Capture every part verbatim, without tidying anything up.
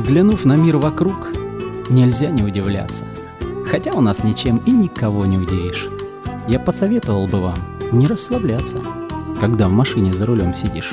Взглянув на мир вокруг, нельзя не удивляться. Хотя у нас ничем и никого не удивишь. Я посоветовал бы вам не расслабляться, когда в машине за рулем сидишь.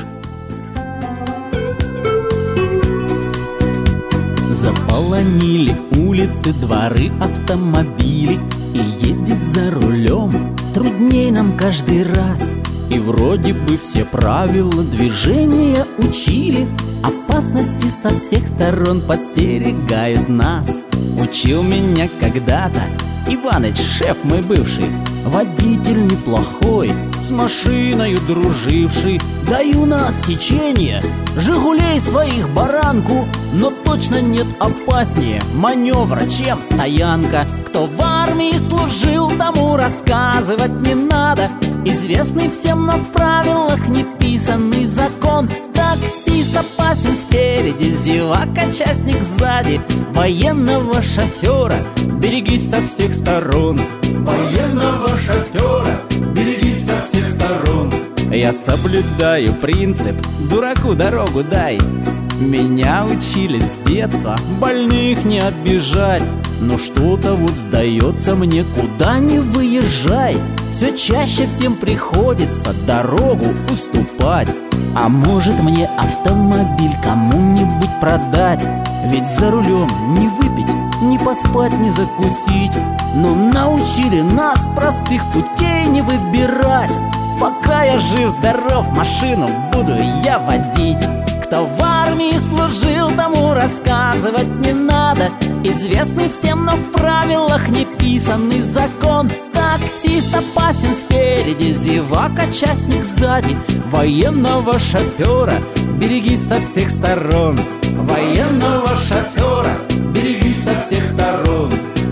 Заполонили улицы, дворы, автомобили, и ездить за рулем трудней нам каждый раз. И вроде бы все правила движения учили, опасности со всех сторон подстерегают нас. Учил меня когда-то Иваныч, шеф мой бывший, водитель неплохой, с машиною друживший. Даю на отсечение «Жигулей» своих баранку, но точно нет опаснее маневра, чем стоянка. Кто в армии служил, тому рассказывать не надо. Известный всем, но в правилах неписанный закон. Таксист опасен спереди, зевака частник сзади. Военного шофера берегись со всех сторон. Военного шофера берегись со всех сторон. Я соблюдаю принцип «дураку дорогу дай». Меня учили с детства больных не обижать. Но что-то вот сдается мне, куда не выезжай, все чаще всем приходится дорогу уступать. А может мне автомобиль кому-нибудь продать? Ведь за рулем не выпить, не поспать, не закусить. Но научили нас простых путей не выбирать. Пока я жив-здоров, машину буду я водить. Кто в армии служил, тому рассказывать не надо. Известный всем, но в правилах неписанный закон. Таксист опасен спереди, зевака частник сзади. Военного шофера берегись со всех сторон. Военного шофера берегись со всех сторон.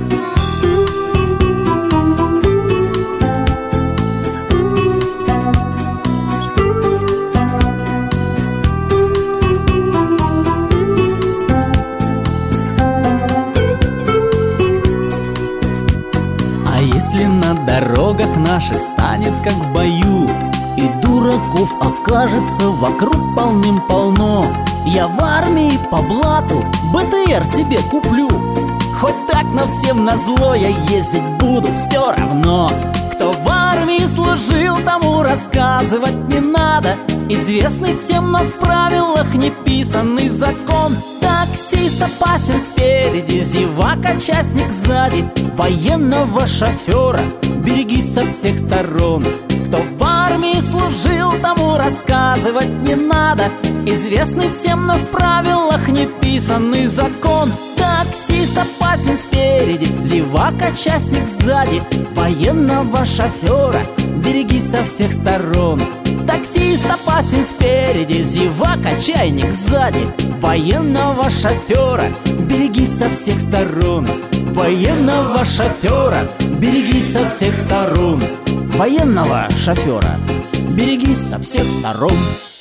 Если на дорогах наших станет как в бою, и дураков окажется вокруг полным-полно, я в армии по блату бэ тэ эр себе куплю. Хоть так, но всем назло я ездить буду все равно. Кто в армии служил, тому рассказывать не надо. Известный всем, но в правилах неписанный закон. Таксист опасен спереди, зевака частник сзади. Военного шофера берегись со всех сторон. Кто в армии служил, тому рассказывать не надо. Известный всем, но в правилах неписанный закон. Таксист опасен спереди, зевака частник сзади. Военного шофера берегись со всех сторон. Таксист опасен спереди, зевака чайник сзади. Военного шофера берегись со всех сторон. Военного шофера берегись со всех сторон. Военного шофера берегись со всех сторон.